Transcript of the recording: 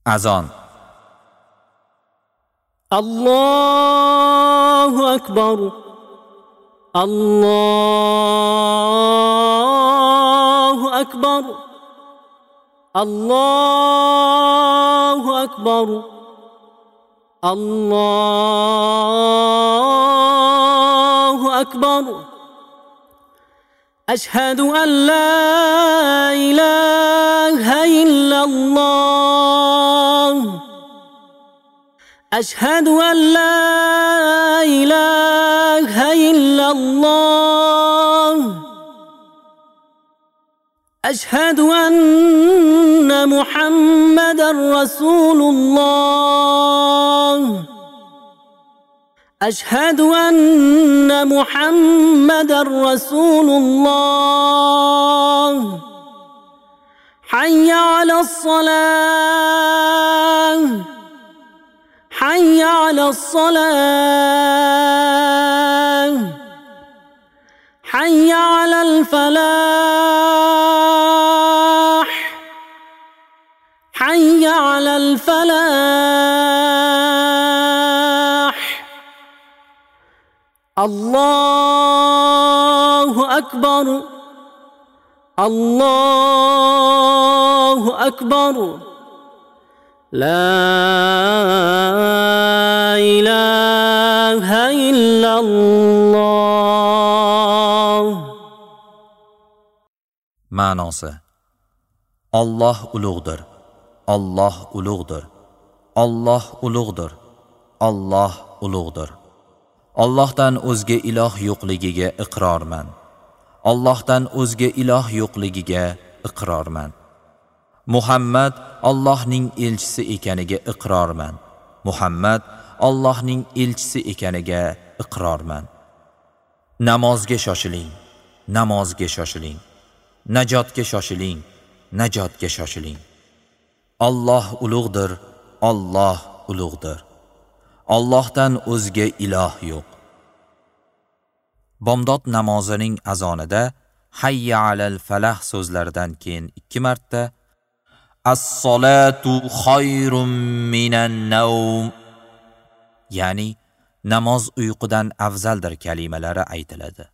azon. Allahu akbar. Allahu akbar. Allahu akbar. Allahu akbar. Ashhadu an la ilaha illallah. أشهد أن لا إله إلا الله. أشهد أن محمدا رسول الله. أشهد أن محمدا رسول الله. حي على الصلاة. حي على الصلاة. حي على الفلاح. حي على الفلاح. الله أكبر. الله أكبر. لا إله إلا الله. Ma'nosi: Alloh ulug'dir. Alloh ulug'dir. Alloh ulug'dir. Alloh ulug'dir. Allohdan o'zga iloh yo'qligiga iqrorman. Allohdan o'zga iloh yo'qligiga iqrorman. Muhammad Allohning elchisi ekaniga iqrorman. Muhammad Allohning elchisi ekaniga iqrorman. Namozga shoshiling. Namozga shoshiling. Najotga shoshiling. Najotga shoshiling. Alloh ulug'dir. Alloh ulug'dir. Allohdan o'zga iloh yo'q. Bomdod namozining azonida hayya alal falah so'zlaridan keyin 2 marta as-solatu khayrun minan nawm, ya'ni namoz uyqudan afzaldir kalimalari aytiladi.